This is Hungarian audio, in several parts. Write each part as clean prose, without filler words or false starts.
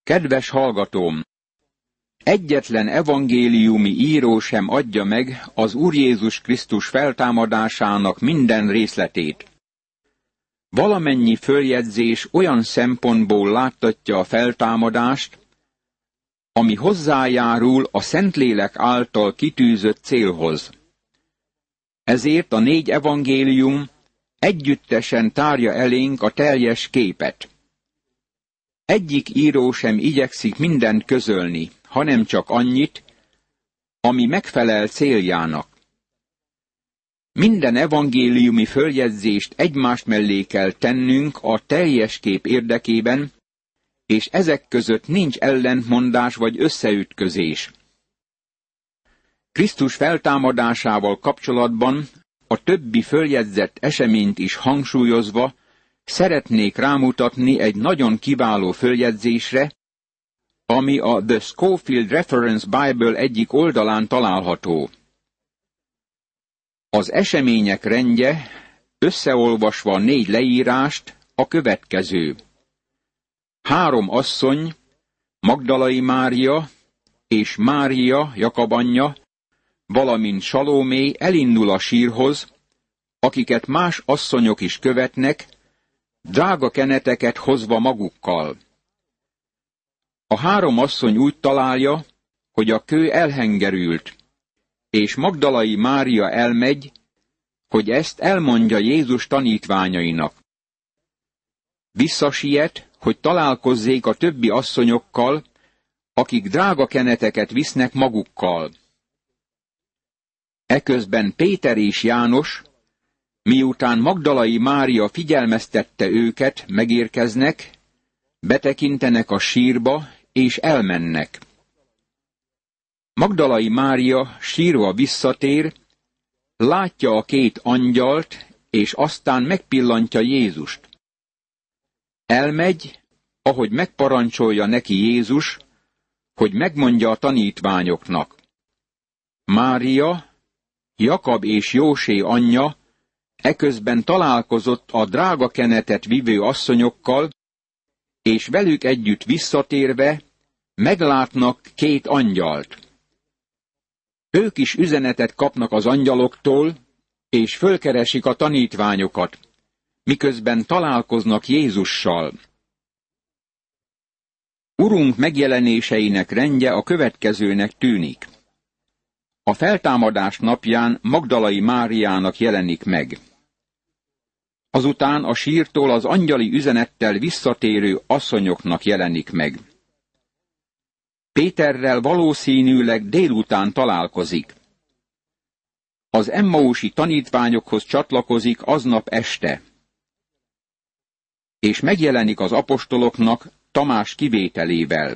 Kedves hallgatóm! Egyetlen evangéliumi író sem adja meg az Úr Jézus Krisztus feltámadásának minden részletét. Valamennyi följegyzés olyan szempontból láttatja a feltámadást, ami hozzájárul a Szentlélek által kitűzött célhoz. Ezért a 4 evangélium együttesen tárja elénk a teljes képet. Egyik író sem igyekszik mindent közölni, hanem csak annyit, ami megfelel céljának. Minden evangéliumi följegyzést egymást mellé kell tennünk a teljes kép érdekében, és ezek között nincs ellentmondás vagy összeütközés. Krisztus feltámadásával kapcsolatban a többi följegyzett eseményt is hangsúlyozva szeretnék rámutatni egy nagyon kiváló följegyzésre, ami a The Scofield Reference Bible egyik oldalán található. Az események rendje, összeolvasva 4 leírást, a következő. 3 asszony, Magdalai Mária és Mária, Jakab anyja, valamint Salomé elindul a sírhoz, akiket más asszonyok is követnek, drága keneteket hozva magukkal. A 3 asszony úgy találja, hogy a kő elhengerült, és Magdalai Mária elmegy, hogy ezt elmondja Jézus tanítványainak. Visszasiet, hogy találkozzék a többi asszonyokkal, akik drága keneteket visznek magukkal. Eközben Péter és János, miután Magdalai Mária figyelmeztette őket, megérkeznek, betekintenek a sírba, és elmennek. Magdalai Mária sírva visszatér, látja a 2 angyalt, és aztán megpillantja Jézust. Elmegy, ahogy megparancsolja neki Jézus, hogy megmondja a tanítványoknak. Mária, Jakab és Jósé anyja eközben találkozott a drága kenetet vivő asszonyokkal, és velük együtt visszatérve meglátnak 2 angyalt. Ők is üzenetet kapnak az angyaloktól, és fölkeresik a tanítványokat, miközben találkoznak Jézussal. Urunk megjelenéseinek rendje a következőnek tűnik. A feltámadás napján Magdalai Máriának jelenik meg. Azután a sírtól az angyali üzenettel visszatérő asszonyoknak jelenik meg. Péterrel valószínűleg délután találkozik. Az emmausi tanítványokhoz csatlakozik aznap este. És megjelenik az apostoloknak Tamás kivételével.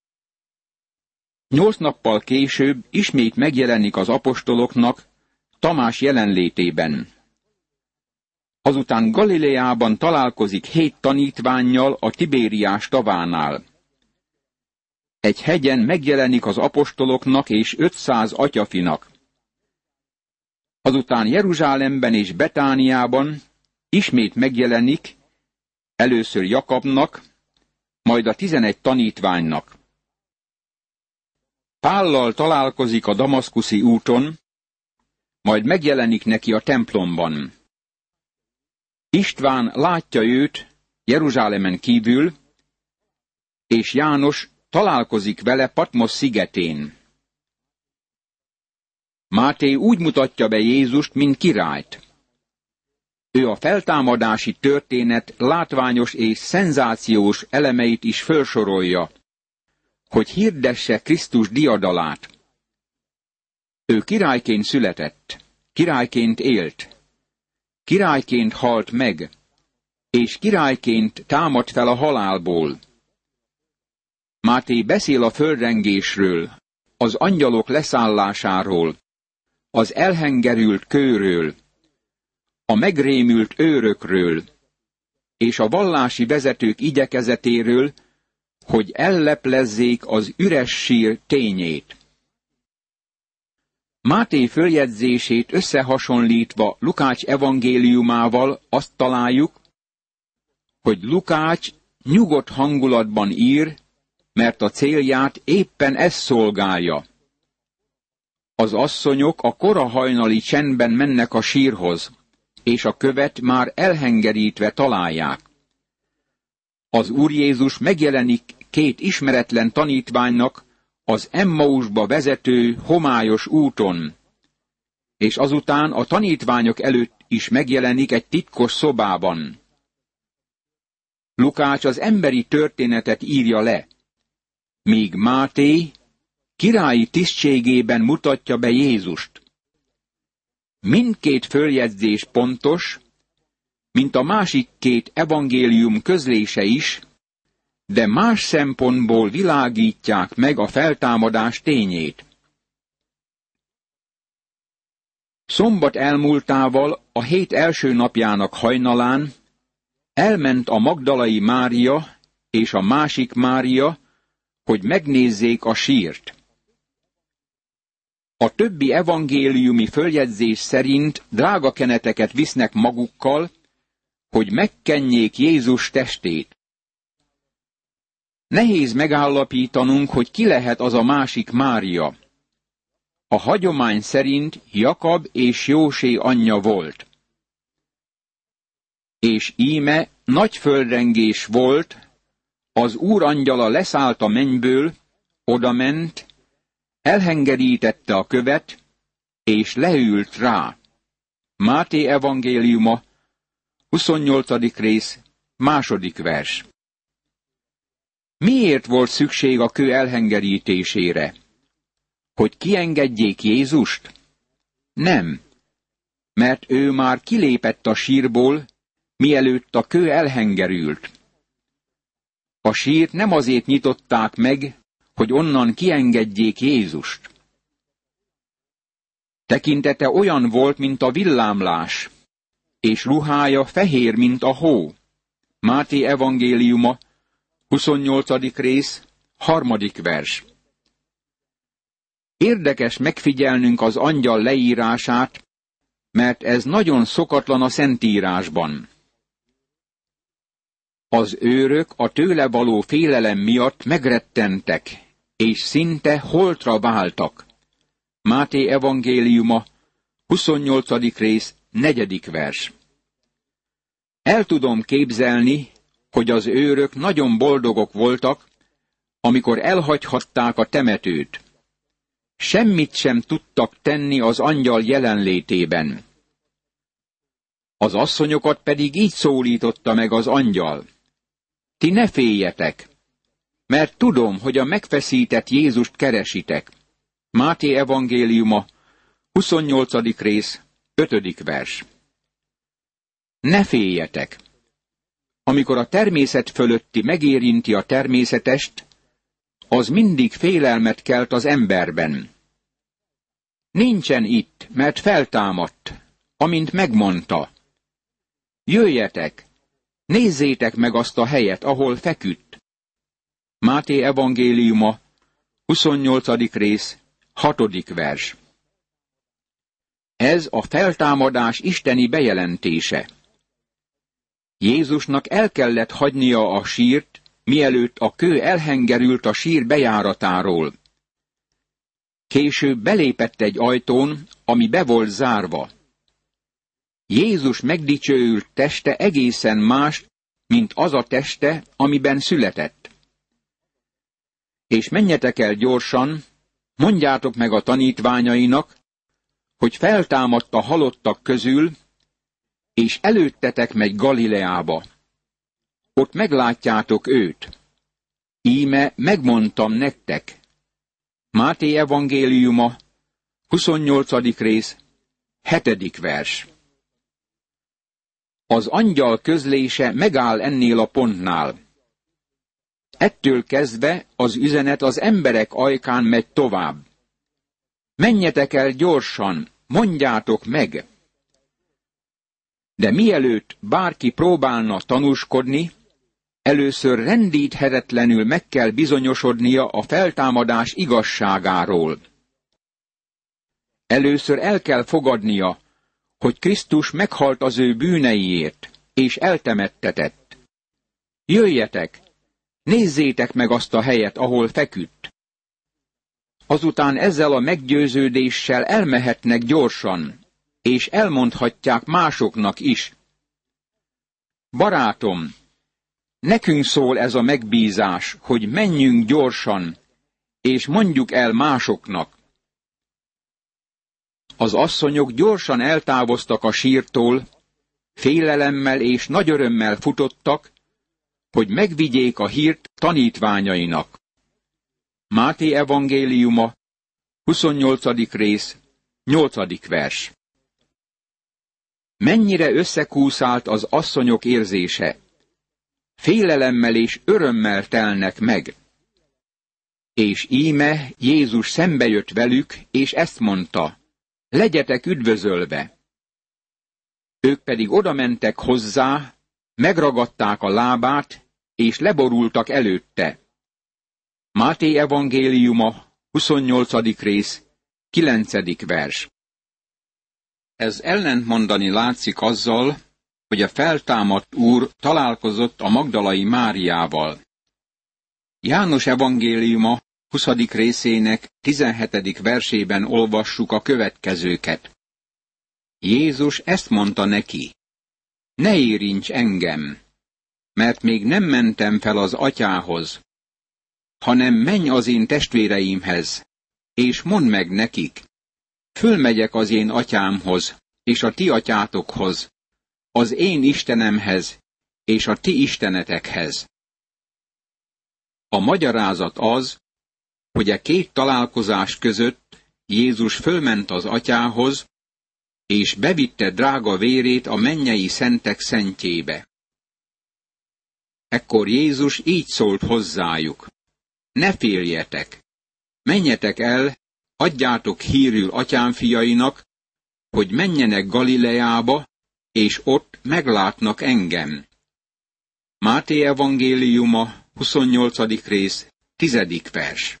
8 nappal később ismét megjelenik az apostoloknak Tamás jelenlétében. Azután Galileában találkozik 7 tanítvánnyal a Tibériás tavánál. Egy hegyen megjelenik az apostoloknak és 500 atyafinak. Azután Jeruzsálemben és Betániában ismét megjelenik, először Jakabnak, majd a 11 tanítványnak. Pállal találkozik a damaszkuszi úton, majd megjelenik neki a templomban. István látja őt Jeruzsálemen kívül, és János találkozik vele Patmos szigetén. Máté úgy mutatja be Jézust, mint királyt. Ő a feltámadási történet látványos és szenzációs elemeit is felsorolja, hogy hirdesse Krisztus diadalát. Ő királyként született, királyként élt, királyként halt meg, és királyként támadt fel a halálból. Máté beszél a földrengésről, az angyalok leszállásáról, az elhengerült kőről, a megrémült őrökről, és a vallási vezetők igyekezetéről, hogy elleplezzék az üres sír tényét. Máté följegyzését összehasonlítva Lukács evangéliumával azt találjuk, hogy Lukács nyugodt hangulatban ír, mert a célját éppen ez szolgálja. Az asszonyok a kora hajnali csendben mennek a sírhoz, és a követ már elhengerítve találják. Az Úr Jézus megjelenik két ismeretlen tanítványnak az Emmausba vezető homályos úton, és azután a tanítványok előtt is megjelenik egy titkos szobában. Lukács az emberi történetet írja le, míg Máté királyi tisztségében mutatja be Jézust. Mindkét följegyzés pontos, mint a másik két evangélium közlése is, de más szempontból világítják meg a feltámadás tényét. Szombat elmúltával a hét első napjának hajnalán elment a magdalai Mária és a másik Mária, hogy megnézzék a sírt. A többi evangéliumi följegyzés szerint drágakeneteket visznek magukkal, hogy megkenjék Jézus testét. Nehéz megállapítanunk, hogy ki lehet az a másik Mária. A hagyomány szerint Jakab és Jósé anyja volt. És íme nagy földrengés volt, az Úr angyala leszállt a mennyből, odament, elhengerítette a követ, és leült rá. Máté evangéliuma, 28. rész, 2. vers. Miért volt szükség a kő elhengerítésére? Hogy kiengedjék Jézust? Nem, mert ő már kilépett a sírból, mielőtt a kő elhengerült. A sírt nem azért nyitották meg, hogy onnan kiengedjék Jézust. Tekintete olyan volt, mint a villámlás, és ruhája fehér, mint a hó. Máté evangéliuma, 28. rész, 3. vers. Érdekes megfigyelnünk az angyal leírását, mert ez nagyon szokatlan a Szentírásban. Az őrök a tőle való félelem miatt megrettentek, és szinte holtra váltak. Máté evangéliuma, 28. rész, 4. vers. El tudom képzelni, hogy az őrök nagyon boldogok voltak, amikor elhagyhatták a temetőt. Semmit sem tudtak tenni az angyal jelenlétében. Az asszonyokat pedig így szólította meg az angyal. Ti ne féljetek, mert tudom, hogy a megfeszített Jézust keresitek. Máté evangéliuma, 28. rész, 5. vers. Ne féljetek! Amikor a természet fölötti megérinti a természetest, az mindig félelmet kelt az emberben. Nincsen itt, mert feltámadt, amint megmondta. Jöjjetek, nézzétek meg azt a helyet, ahol feküdt. Máté evangéliuma, 28. rész, 6. vers. Ez a feltámadás isteni bejelentése. Jézusnak el kellett hagynia a sírt, mielőtt a kő elhengerült a sír bejáratáról. Később belépett egy ajtón, ami be volt zárva. Jézus megdicsőült teste egészen más, mint az a teste, amiben született. És menjetek el gyorsan, mondjátok meg a tanítványainak, hogy feltámadt a halottak közül, és előttetek megy Galileába. Ott meglátjátok őt. Íme megmondtam nektek. Máté evangéliuma, 28. rész, 7. vers. Az angyal közlése megáll ennél a pontnál. Ettől kezdve az üzenet az emberek ajkán megy tovább. Menjetek el gyorsan, mondjátok meg! De mielőtt bárki próbálna tanúskodni, először rendíthetetlenül meg kell bizonyosodnia a feltámadás igazságáról. Először el kell fogadnia, hogy Krisztus meghalt az ő bűneiért, és eltemettetett. Jöjjetek, Nézzétek meg azt a helyet, ahol feküdt. Azután ezzel a meggyőződéssel elmehetnek gyorsan, és elmondhatják másoknak is. Barátom, nekünk szól ez a megbízás, hogy menjünk gyorsan, és mondjuk el másoknak. Az asszonyok gyorsan eltávoztak a sírtól, félelemmel és nagy örömmel futottak, hogy megvigyék a hírt tanítványainak. Máté evangéliuma, 28. rész, 8. vers. Mennyire összekúszált az asszonyok érzése! Félelemmel és örömmel telnek meg. És íme Jézus szembejött velük, és ezt mondta: legyetek üdvözölve! Ők pedig odamentek hozzá, megragadták a lábát, és leborultak előtte. Máté evangéliuma, 28. rész, 9. vers. Ez ellentmondani látszik azzal, hogy a feltámadt Úr találkozott a magdalai Máriával. János evangéliuma 20. részének 17. versében olvassuk a következőket. Jézus ezt mondta neki: ne érints engem, mert még nem mentem fel az atyához, hanem menj az én testvéreimhez, és mondd meg nekik: fölmegyek az én atyámhoz, és a ti atyátokhoz, az én Istenemhez, és a ti istenetekhez. A magyarázat az, hogy a két találkozás között Jézus fölment az atyához, és bevitte drága vérét a mennyei szentek szentjébe. Ekkor Jézus így szólt hozzájuk: ne féljetek, menjetek el, adjátok hírül atyám fiainak, hogy menjenek Galileába, és ott meglátnak engem. Máté evangéliuma, 28. rész, 10. vers.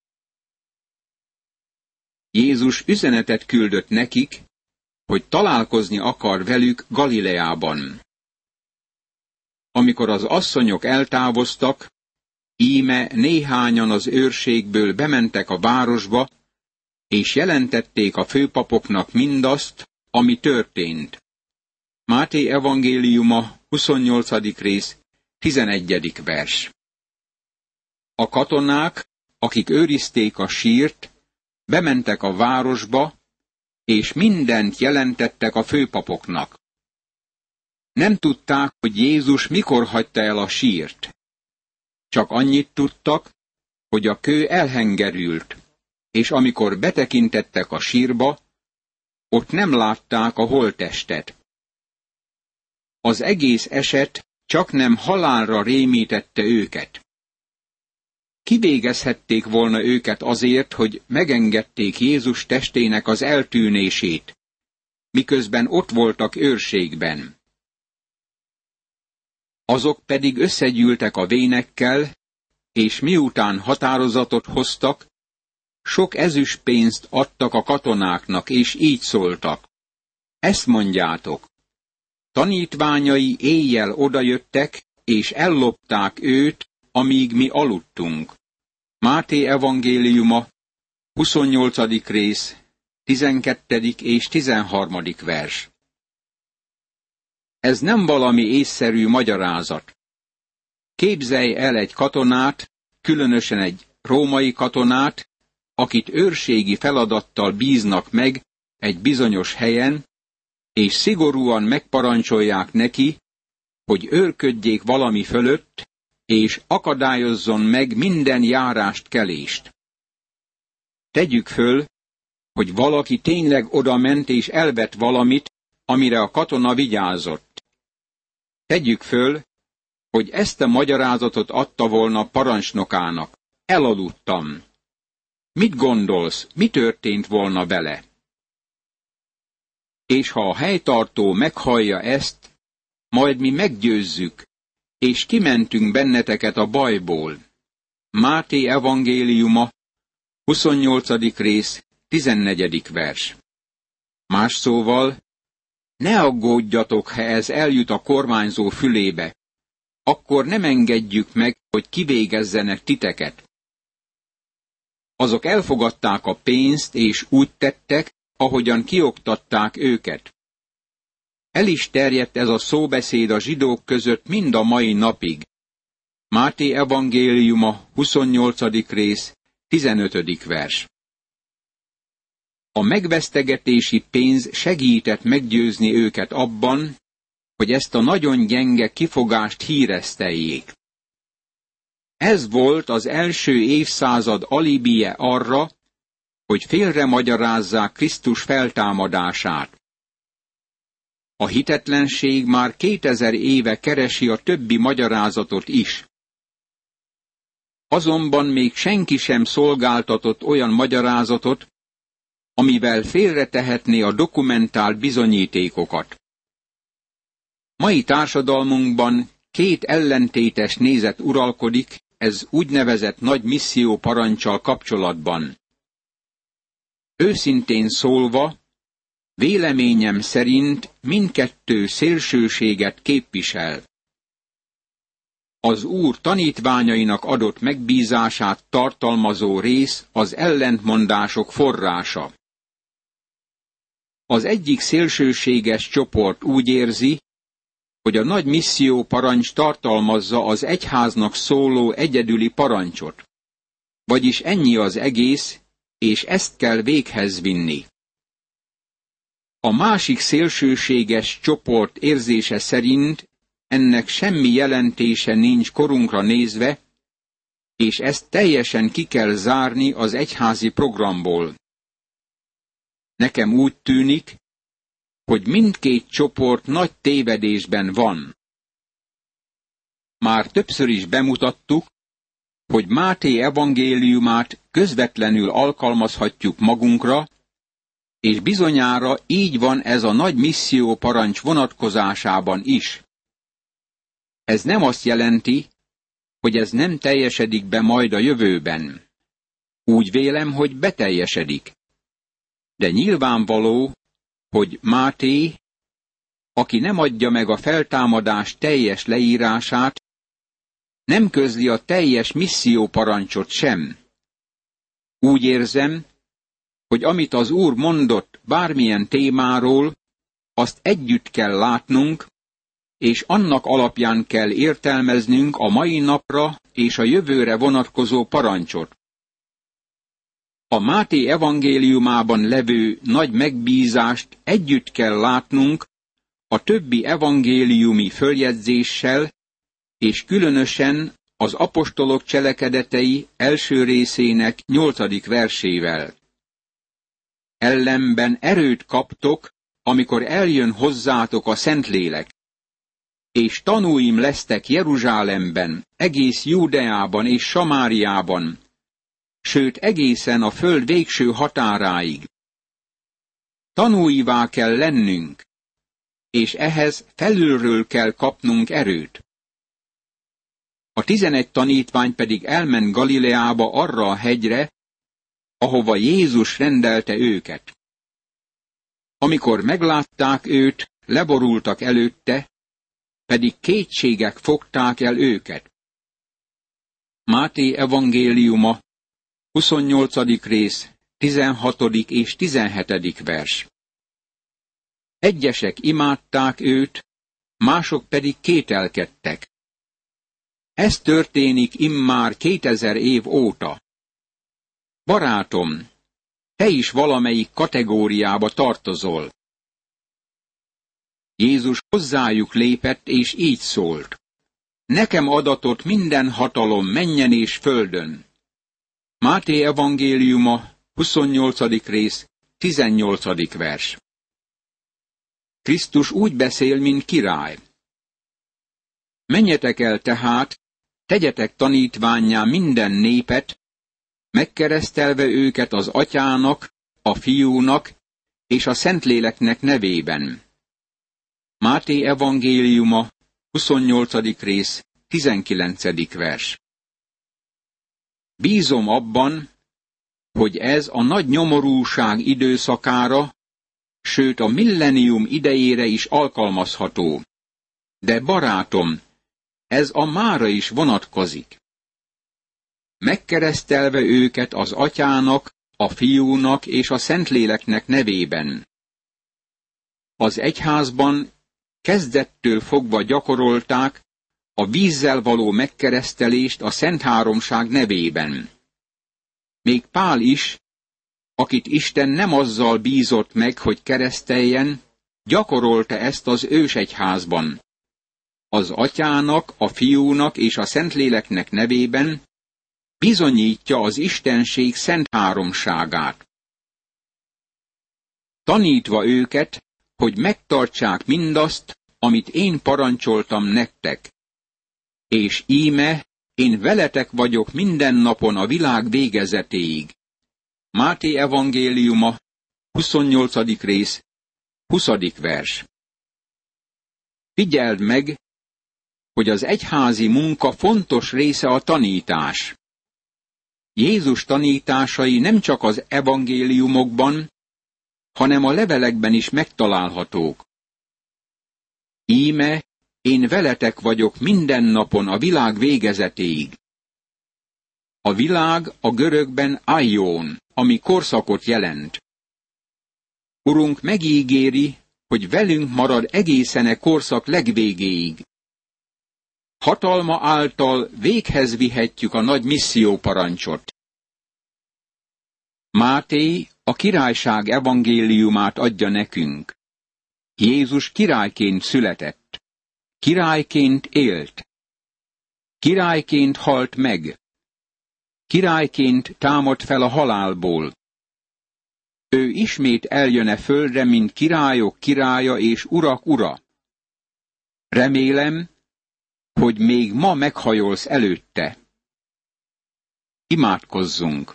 Jézus üzenetet küldött nekik, hogy találkozni akar velük Galileában. Amikor az asszonyok eltávoztak, íme néhányan az őrségből bementek a városba, és jelentették a főpapoknak mindazt, ami történt. Máté evangéliuma, 28. rész, 11. vers. A katonák, akik őrizték a sírt, bementek a városba, és mindent jelentettek a főpapoknak. Nem tudták, hogy Jézus mikor hagyta el a sírt. Csak annyit tudtak, hogy a kő elhengerült, és amikor betekintettek a sírba, ott nem látták a holttestet. Az egész eset csaknem halálra rémítette őket. Kivégezhették volna őket azért, hogy megengedték Jézus testének az eltűnését, miközben ott voltak őrségben. Azok pedig összegyűltek a vénekkel, és miután határozatot hoztak, sok ezüstpénzt adtak a katonáknak, és így szóltak: ezt mondjátok, tanítványai éjjel odajöttek, és ellopták őt, amíg mi aludtunk. Máté evangéliuma, 28. rész, 12. és 13. vers. Ez nem valami észszerű magyarázat. Képzelj el egy katonát, különösen egy római katonát, akit őrségi feladattal bíznak meg egy bizonyos helyen, és szigorúan megparancsolják neki, hogy őrködjék valami fölött, és akadályozzon meg minden járást, kelést. Tegyük föl, hogy valaki tényleg odament és elvett valamit, amire a katona vigyázott. Tegyük föl, hogy ezt a magyarázatot adta volna parancsnokának: elaludtam. Mit gondolsz, mi történt volna vele? És ha a helytartó meghallja ezt, majd mi meggyőzzük, és kimentünk benneteket a bajból. Máté evangéliuma, 28. rész, 14. vers. Más szóval, ne aggódjatok, ha ez eljut a kormányzó fülébe, akkor nem engedjük meg, hogy kivégezzenek titeket. Azok elfogadták a pénzt, és úgy tettek, ahogyan kioktatták őket. El is terjedt ez a szóbeszéd a zsidók között mind a mai napig. Máté evangéliuma, 28. rész, 15. vers. A megvesztegetési pénz segített meggyőzni őket abban, hogy ezt a nagyon gyenge kifogást híreszteljék. Ez volt az első évszázad alibije arra, hogy félre magyarázzák Krisztus feltámadását. A hitetlenség már 2000 éve keresi a többi magyarázatot is. Azonban még senki sem szolgáltatott olyan magyarázatot, amivel félretehetné a dokumentált bizonyítékokat. Mai társadalmunkban két ellentétes nézet uralkodik, ez úgynevezett nagy misszió paranccsal kapcsolatban. Őszintén szólva, véleményem szerint mindkettő szélsőséget képvisel. Az Úr tanítványainak adott megbízását tartalmazó rész az ellentmondások forrása. Az egyik szélsőséges csoport úgy érzi, hogy a nagy misszió parancs tartalmazza az egyháznak szóló egyedüli parancsot. Vagyis ennyi az egész, és ezt kell véghez vinni. A másik szélsőséges csoport érzése szerint ennek semmi jelentése nincs korunkra nézve, és ezt teljesen ki kell zárni az egyházi programból. Nekem úgy tűnik, hogy mindkét csoport nagy tévedésben van. Már többször is bemutattuk, hogy Máté evangéliumát közvetlenül alkalmazhatjuk magunkra, és bizonyára így van ez a nagy misszió parancs vonatkozásában is. Ez nem azt jelenti, hogy ez nem teljesedik be majd a jövőben. Úgy vélem, hogy beteljesedik. De nyilvánvaló, hogy Máté, aki nem adja meg a feltámadás teljes leírását, nem közli a teljes misszióparancsot sem. Úgy érzem, hogy amit az Úr mondott bármilyen témáról, azt együtt kell látnunk, és annak alapján kell értelmeznünk a mai napra és a jövőre vonatkozó parancsot. A Máté evangéliumában levő nagy megbízást együtt kell látnunk a többi evangéliumi följegyzéssel, és különösen az apostolok cselekedetei első részének 8. versével. Ellenben erőt kaptok, amikor eljön hozzátok a Szentlélek, és tanúim lesztek Jeruzsálemben, egész Júdeában és Samáriában, sőt egészen a föld végső határáig. Tanúivá kell lennünk, és ehhez felülről kell kapnunk erőt. A 11 tanítvány pedig elment Galileába arra a hegyre, ahova Jézus rendelte őket. Amikor meglátták őt, leborultak előtte, pedig kétségek fogták el őket. Máté evangéliuma, 28. rész, 16. és 17. vers. Egyesek imádták őt, mások pedig kételkedtek. Ez történik immár 2000 év óta. Barátom, te is valamelyik kategóriába tartozol. Jézus hozzájuk lépett, és így szólt. Nekem adatott minden hatalom mennyen és földön. Máté evangéliuma, 28. rész, 18. vers. Krisztus úgy beszél, mint király. Menjetek el tehát, tegyetek tanítvánnyá minden népet, megkeresztelve őket az Atyának, a Fiúnak és a Szentléleknek nevében. Máté evangéliuma, 28. rész, 19. vers. Bízom abban, hogy ez a nagy nyomorúság időszakára, sőt a millennium idejére is alkalmazható. De barátom, ez a mára is vonatkozik. Megkeresztelve őket az Atyának, a Fiúnak és a Szentléleknek nevében. Az egyházban kezdettől fogva gyakorolták a vízzel való megkeresztelést a Szent Háromság nevében. Még Pál is, akit Isten nem azzal bízott meg, hogy kereszteljen, gyakorolta ezt az ősegyházban. Az Atyának, a Fiúnak és a Szentléleknek nevében bizonyítja az Istenség szent háromságát. Tanítva őket, hogy megtartsák mindazt, amit én parancsoltam nektek. És íme, én veletek vagyok minden napon a világ végezetéig. Máté evangéliuma, 28. rész, 20. vers. Figyeld meg, hogy az egyházi munka fontos része a tanítás. Jézus tanításai nem csak az evangéliumokban, hanem a levelekben is megtalálhatók. Íme, én veletek vagyok minden napon a világ végezetéig. A világ a görögben aion, ami korszakot jelent. Urunk megígéri, hogy velünk marad egészen e korszak legvégéig. Hatalma által véghez vihetjük a nagy misszióparancsot. Máté a királyság evangéliumát adja nekünk. Jézus királyként született. Királyként élt. Királyként halt meg. Királyként támadt fel a halálból. Ő ismét eljön-e földre, mint királyok királya és urak ura. Remélem, hogy még ma meghajolsz előtte. Imádkozzunk!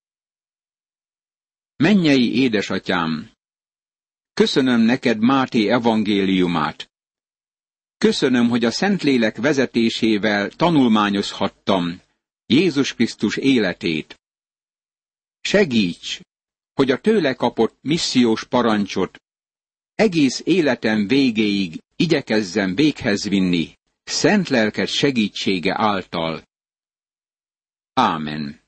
Mennyei édesatyám! Köszönöm neked Máté evangéliumát. Köszönöm, hogy a Szentlélek vezetésével tanulmányozhattam Jézus Krisztus életét. Segíts, hogy a tőle kapott missziós parancsot egész életem végéig igyekezzem véghez vinni, szent lelked segítsége által. Ámen.